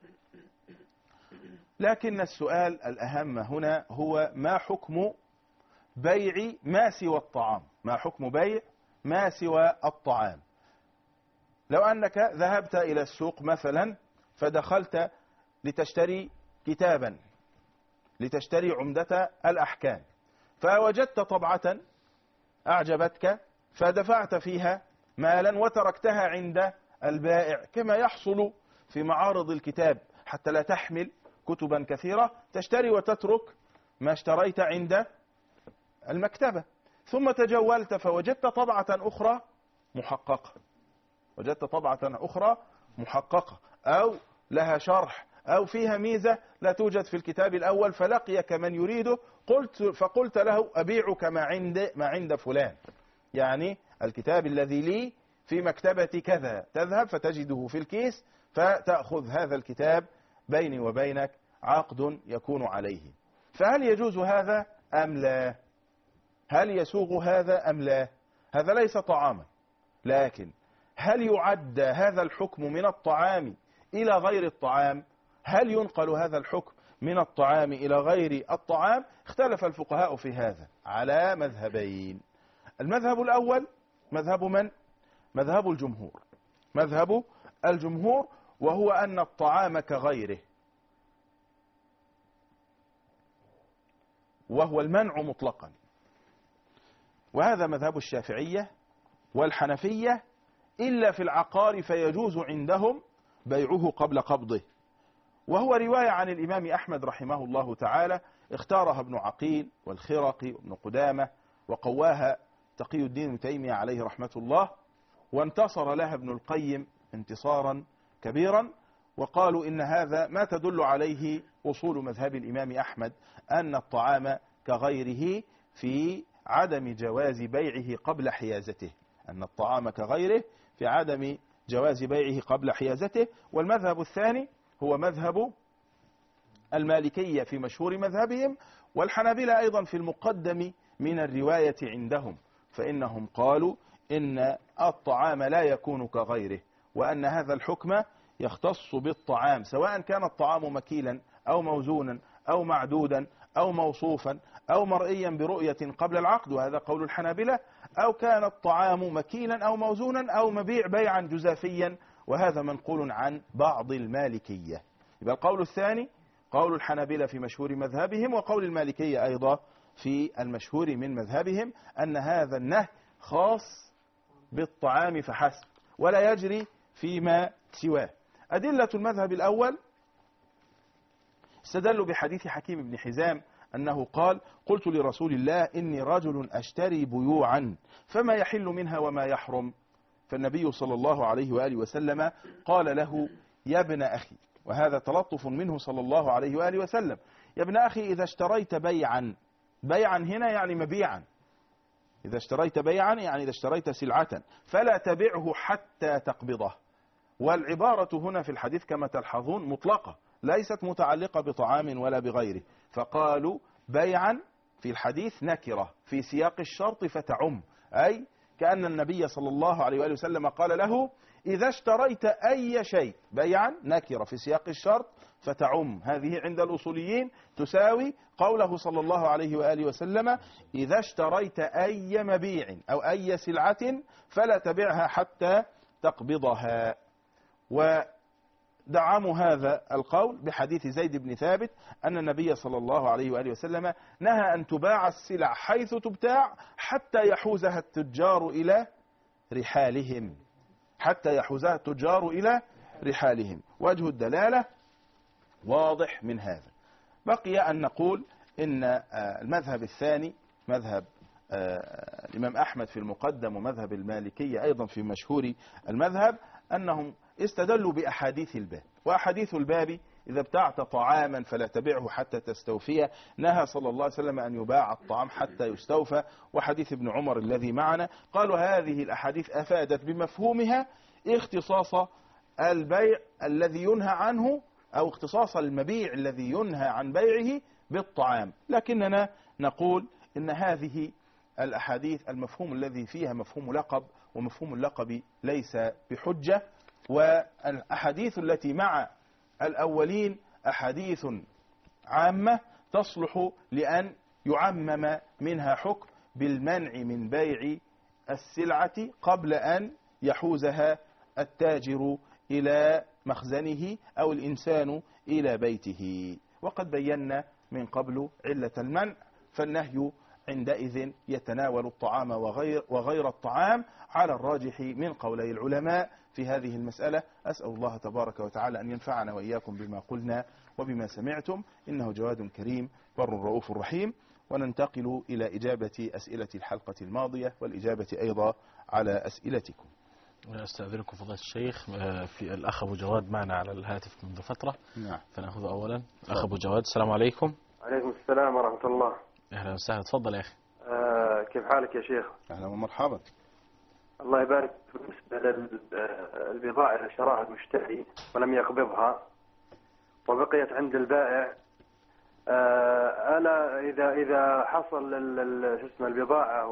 لكن السؤال الأهم هنا هو: ما حكم بيع ما سوى الطعام؟ ما حكم بيع ما سوى الطعام؟ لو أنك ذهبت إلى السوق مثلا فدخلت لتشتري كتابا، لتشتري عمدة الأحكام، فوجدت طبعة أعجبتك فدفعت فيها مالا وتركتها عند البائع، كما يحصل في معارض الكتاب، حتى لا تحمل كتبا كثيرة، تشتري وتترك ما اشتريت عند المكتبة. ثم تجولت فوجدت طبعة أخرى محققة، وجدت طبعة أخرى محققة أو لها شرح أو فيها ميزة لا توجد في الكتاب الأول، فلقيك من يريده فقلت له: أبيعك ما عند فلان، يعني الكتاب الذي لي في مكتبة كذا. تذهب فتجده في الكيس فتأخذ هذا الكتاب، بيني وبينك عقد يكون عليه. فهل يجوز هذا أم لا؟ هل يسوغ هذا أم لا؟ هذا ليس طعاما، لكن هل يعد هذا الحكم من الطعام إلى غير الطعام؟ هل ينقل هذا الحكم من الطعام إلى غير الطعام؟ اختلف الفقهاء في هذا على مذهبين. المذهب الأول مذهب من؟ مذهب الجمهور. مذهب الجمهور وهو أن الطعام كغيره، وهو المنع مطلقا، وهذا مذهب الشافعية والحنفية، إلا في العقار فيجوز عندهم بيعه قبل قبضه. وهو رواية عن الإمام أحمد رحمه الله تعالى، اختارها ابن عقيل والخرقي وابن قدامة، وقواها تقي الدين ابن تيمية عليه رحمة الله، وانتصر لها ابن القيم انتصارا كبيرا، وقالوا إن هذا ما تدل عليه أصول مذهب الإمام أحمد، أن الطعام كغيره في عدم جواز بيعه قبل حيازته، أن الطعام كغيره في عدم جواز بيعه قبل حيازته. والمذهب الثاني هو مذهب المالكية في مشهور مذهبهم، والحنابلة أيضا في المقدم من الرواية عندهم، فإنهم قالوا إن الطعام لا يكون كغيره، وأن هذا الحكم يختص بالطعام، سواء كان الطعام مكيلا أو موزونا أو معدودا أو موصوفا أو مرئيا برؤية قبل العقد، وهذا قول الحنابلة، أو كان الطعام مكيلا أو موزونا أو مبيع بيعا جزافيا، وهذا منقول عن بعض المالكية. يبقى القول الثاني قول الحنابلة في مشهور مذهبهم، وقول المالكية أيضا في المشهور من مذهبهم، أن هذا النهي خاص بالطعام فحسب ولا يجري فيما سواه. أدلة المذهب الأول استدلوا بحديث حكيم بن حزام أنه قال: قلت لرسول الله إني رجل أشتري بيوعا فما يحل منها وما يحرم، فالنبي صلى الله عليه وآله وسلم قال له: يا ابن أخي، وهذا تلطف منه صلى الله عليه وآله وسلم، يا ابن أخي إذا اشتريت بيعا، بيعا هنا يعني مبيعا، إذا اشتريت بيعا يعني إذا اشتريت سلعة فلا تبعه حتى تقبضه. والعبارة هنا في الحديث كما تلحظون مطلقة، ليست متعلقة بطعام ولا بغيره، فقالوا بيعا في الحديث نكرة في سياق الشرط فتعم، أي كأن النبي صلى الله عليه وآله وسلم قال له: إذا اشتريت أي شيء، بيعا نكرة في سياق الشرط فتعم، هذه عند الأصوليين تساوي قوله صلى الله عليه وآله وسلم: إذا اشتريت أي مبيع أو أي سلعة فلا تبعها حتى تقبضها. ودعموا هذا القول بحديث زيد بن ثابت أن النبي صلى الله عليه وآله وسلم نهى أن تباع السلع حيث تبتاع حتى يحوزها التجار إلى رحالهم، حتى يحوزها التجار إلى رحالهم. وجه الدلالة واضح من هذا. بقي أن نقول إن المذهب الثاني مذهب الإمام أحمد في المقدم، ومذهب المالكية أيضا في مشهور المذهب، أنهم استدلوا بأحاديث الباب، وأحاديث الباب: إذا ابتعت طعاما فلا تبعه حتى تستوفيه، نهى صلى الله عليه وسلم أن يباع الطعام حتى يستوفى، وحديث ابن عمر الذي معنا. قالوا هذه الأحاديث أفادت بمفهومها اختصاص البيع الذي ينهى عنه، أو اختصاص المبيع الذي ينهى عن بيعه بالطعام، لكننا نقول إن هذه الأحاديث المفهوم الذي فيها مفهوم لقب، ومفهوم اللقب ليس بحجة، والأحاديث التي مع الأولين أحاديث عامة تصلح لأن يعمم منها حكم بالمنع من بيع السلعة قبل أن يحوزها التاجر إلى مخزنه أو الإنسان إلى بيته. وقد بينا من قبل علة المنع، فالنهي عندئذ يتناول الطعام وغير الطعام على الراجح من قولي العلماء في هذه المسألة. أسأل الله تبارك وتعالى أن ينفعنا وإياكم بما قلنا وبما سمعتم، إنه جواد كريم بر رؤوف رحيم. وننتقل إلى إجابة أسئلة الحلقة الماضية والإجابة أيضا على أسئلتكم. أستأذنكم فضيلة الشيخ، في الأخ أبو جواد معنا على الهاتف منذ فترة. نعم. فنأخذ أولا الأخ أبو جواد. السلام عليكم. عليكم السلام ورحمة الله. أهلا وسهلا، تفضل يا أخي. كيف حالك يا شيخ؟ أهلا ومرحبا. الله يبارك. بالنسبة للبضاعة اللي شراها المشتري ولم يقبضها وبقيت عند البائع، ألا إذا حصل البضاعة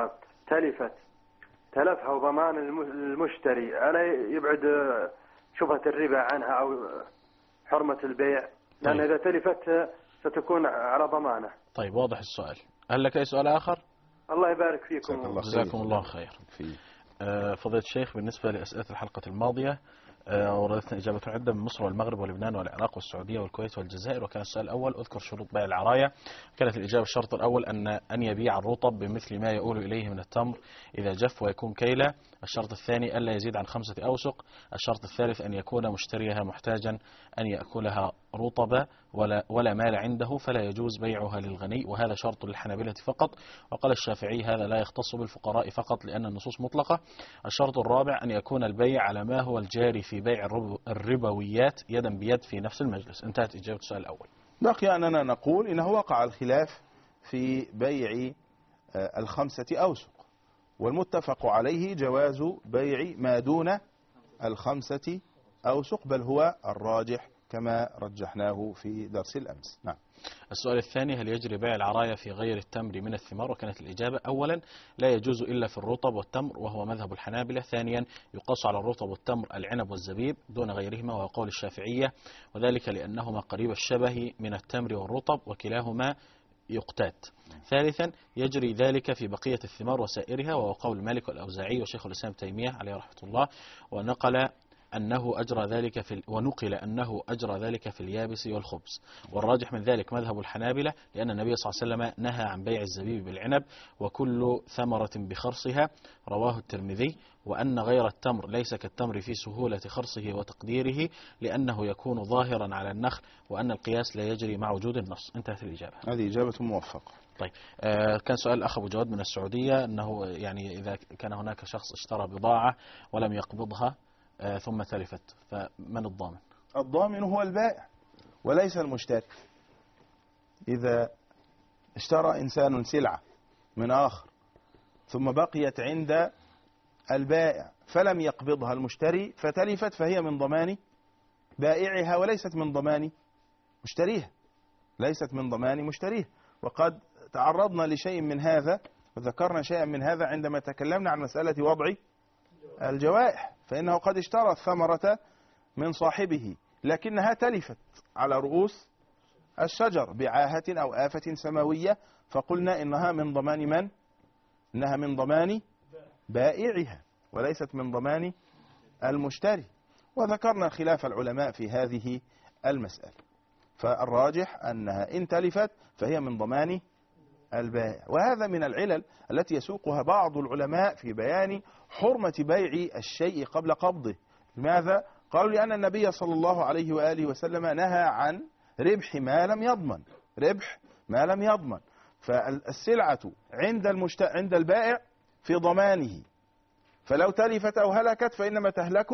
تلفها وضمان المشتري، ألا يبعد شبهة الربا عنها أو حرمة البيع؟ لأن إذا تلفت ستكون على ضمانه. طيب، واضح السؤال. هل لك أي سؤال آخر؟ الله يبارك فيكم. جزاكم الله خير. فضيلة الشيخ، بالنسبة لأسئلة الحلقة الماضية وردتنا إجابة عدة من مصر والمغرب ولبنان والعراق والسعودية والكويت والجزائر. وكان السؤال الأول: أذكر شروط بيع العرايا. كانت الإجابة: الشرط الأول أن يبيع الرطب بمثل ما يؤول إليه من التمر إذا جف ويكون كيلا. الشرط الثاني: ألا يزيد عن 5 أوسق. الشرط الثالث: أن يكون مشتريها محتاجا أن يأكلها رطبة ولا مال عنده فلا يجوز بيعها للغني، وهذا شرط للحنابلة فقط. وقال الشافعي: هذا لا يختص بالفقراء فقط لأن النصوص مطلقة. الشرط الرابع: أن يكون البيع على ما هو الجاري في بيع الربويات يدا بيد في نفس المجلس. انتهت إجابة السؤال الأول. بقي أننا نقول إنه وقع الخلاف في بيع 5 أوسق، والمتفق عليه جواز بيع ما دون 5 أوسق، بل هو الراجح كما رجحناه في درس الأمس. نعم. السؤال الثاني: هل يجري بيع العرايا في غير التمر من الثمار؟ وكانت الإجابة: أولا لا يجوز إلا في الرطب والتمر وهو مذهب الحنابلة. ثانيا يقاس على الرطب والتمر العنب والزبيب دون غيرهما وهو قول الشافعية، وذلك لأنهما قريب الشبه من التمر والرطب وكلاهما يقتات. ثالثا يجري ذلك في بقية الثمار وسائرها وهو قول مالك والأوزاعي وشيخ الإسلام تيمية عليه رحمة الله، ونقل أنه أجرى ذلك في اليابس والخبز. والراجح من ذلك مذهب الحنابلة، لأن النبي صلى الله عليه وسلم نهى عن بيع الزبيب بالعنب وكل ثمرة بخرصها، رواه الترمذي. وأن غير التمر ليس كالتمر في سهولة خرصه وتقديره لأنه يكون ظاهرا على النخل، وأن القياس لا يجري مع وجود النص. انتهت الإجابة. هذه إجابة موفقة. طيب، كان سؤال الأخ أبو جواد من السعودية، أنه يعني إذا كان هناك شخص اشترى بضاعة ولم يقبضها ثم تلفت، فمن الضامن؟ الضامن هو البائع وليس المشتري. إذا اشترى إنسان سلعة من آخر ثم بقيت عند البائع فلم يقبضها المشتري فتلفت، فهي من ضمان بائعها وليست من ضمان مشتريها، ليست من ضمان مشتريها. وقد تعرضنا لشيء من هذا وذكرنا شيئا من هذا عندما تكلمنا عن مسألة وضع الجوائح، فإنه قد اشترى الثمرة من صاحبه لكنها تلفت على رؤوس الشجر بعاهة أو آفة سماوية، فقلنا إنها من ضمان من؟ إنها من ضمان بائعها وليست من ضمان المشتري. وذكرنا خلاف العلماء في هذه المسألة، فالراجح أنها إن تلفت فهي من ضمان البائع. وهذا من العلل التي يسوقها بعض العلماء في بيان حرمة بيع الشيء قبل قبضه. لماذا؟ قالوا لأن النبي صلى الله عليه وآله وسلم نهى عن ربح ما لم يضمن، ربح ما لم يضمن. فالسلعة عند البائع في ضمانه، فلو تلفت أو هلكت فإنما تهلك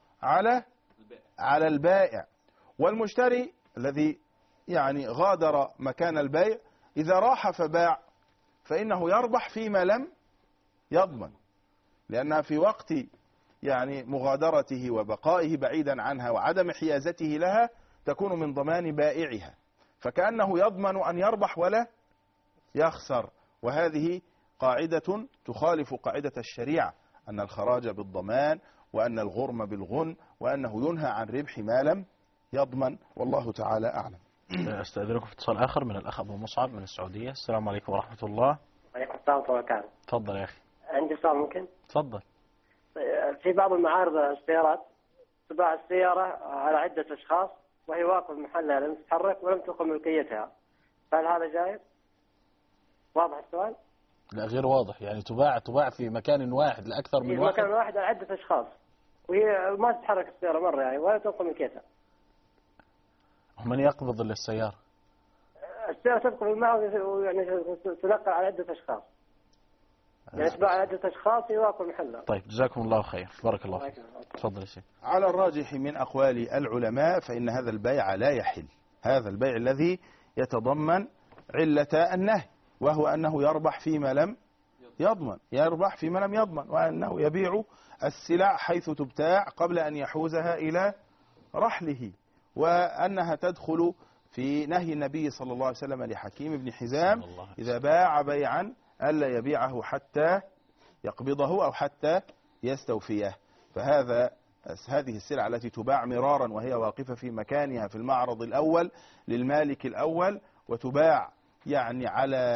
على البائع. والمشتري الذي يعني غادر مكان البيع إذا راح فباع فإنه يربح فيما لم يضمن، لأنها في وقت يعني مغادرته وبقائه بعيدا عنها وعدم حيازته لها تكون من ضمان بائعها، فكأنه يضمن أن يربح ولا يخسر. وهذه قاعدة تخالف قاعدة الشريعة، أن الخراج بالضمان وأن الغرم بالغن وأنه ينهى عن ربح ما لم يضمن، والله تعالى أعلم. أستأذنكم في اتصال آخر من الأخ أبو مصعب من السعودية. السلام عليكم ورحمة الله. وعليكم السلام ورحمة الله وبركاته. تفضل يا أخي. عندي سؤال ممكن؟ تفضل. في بعض المعارض السيارات تباع السيارة على عدة أشخاص وهي واقفة بمحلها لم تتحرك ولم تنقل ملكيتها، هل هذا جائز؟ واضح السؤال؟ لا، غير واضح. يعني تباع في مكان واحد لأكثر من واحد؟ في مكان واحد على عدة أشخاص وهي ما تتحرك السيارة مرة يعني ولا تنقل ملكيتها. من يقبض السيارة؟ السيارة تدخل معه يعني تنقل على عدة أشخاص، يعني تباع على عدة أشخاص يواقف محلها. طيب، جزاكم الله خير، بارك الله فيك. تفضل يا شيخ. على الراجح من أقوال العلماء فإن هذا البيع لا يحل، هذا البيع الذي يتضمن علة النهي، وهو أنه يربح فيما لم يضمن، يربح فيما لم يضمن، وأنه يبيع السلع حيث تبتاع قبل أن يحوزها إلى رحله، وأنها تدخل في نهي النبي صلى الله عليه وسلم لحكيم بن حزام إذا باع بيعا ألا يبيعه حتى يقبضه أو حتى يستوفيه. هذه السلعة التي تباع مرارا وهي واقفة في مكانها في المعرض الأول للمالك الأول وتباع يعني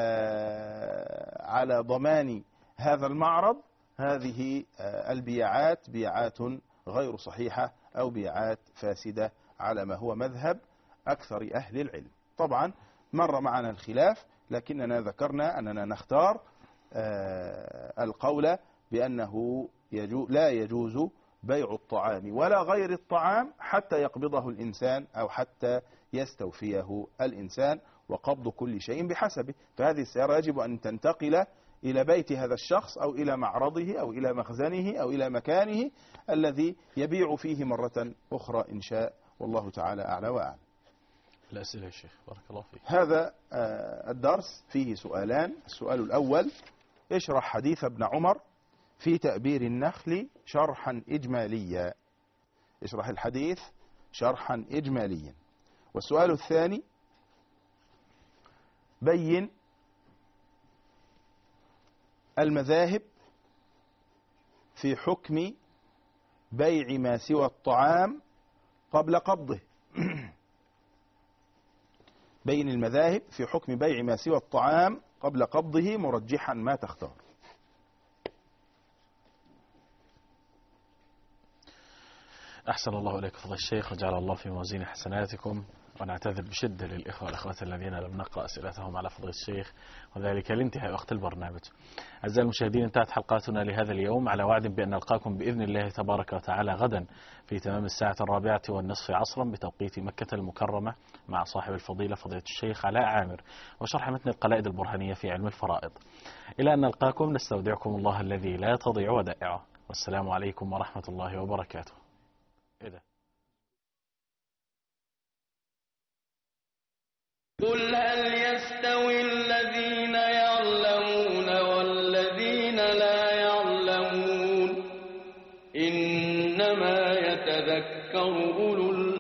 على ضمان هذا المعرض، هذه البيعات بيعات غير صحيحة أو بيعات فاسدة على ما هو مذهب أكثر أهل العلم. طبعا مر معنا الخلاف، لكننا ذكرنا أننا نختار القول بأنه لا يجوز بيع الطعام ولا غير الطعام حتى يقبضه الإنسان أو حتى يستوفيه الإنسان، وقبض كل شيء بحسبه. فهذه السيارة يجب أن تنتقل إلى بيت هذا الشخص أو إلى معرضه أو إلى مخزنه أو إلى مكانه الذي يبيع فيه مرة أخرى إن شاء، والله تعالى أعلى وأعلم. الأسئلة يا شيخ، بارك الله فيك. هذا الدرس فيه سؤالان. السؤال الأول: اشرح حديث ابن عمر في تأبير النخل شرحا إجماليا. اشرح الحديث شرحا إجماليا. والسؤال الثاني: بين المذاهب في حكم بيع ما سوى الطعام قبل قبضه. بين المذاهب في حكم بيع ما سوى الطعام قبل قبضه مرجحا ما تختار. أحسن الله إليك فضل الشيخ، وجعل الله في موازين حسناتكم. ونعتذر بشدة للإخوة والأخوات الذين لم نقرأ أسئلتهم على فضل الشيخ، وذلك لانتهاء وقت البرنامج. أعزائي المشاهدين، انتهت حلقاتنا لهذا اليوم، على وعد بأن نلقاكم بإذن الله تبارك وتعالى غدا في تمام 4:40 عصرا بتوقيت مكة المكرمة مع صاحب الفضيلة فضيلة الشيخ علاء عامر وشرح متن القلائد البرهانية في علم الفرائض. إلى أن نلقاكم نستودعكم الله الذي لا تضيع ودائعه، والسلام عليكم ورحمة الله وبركاته. قل هل يستوي الذين يعلمون والذين لا يعلمون إنما يتذكر أولو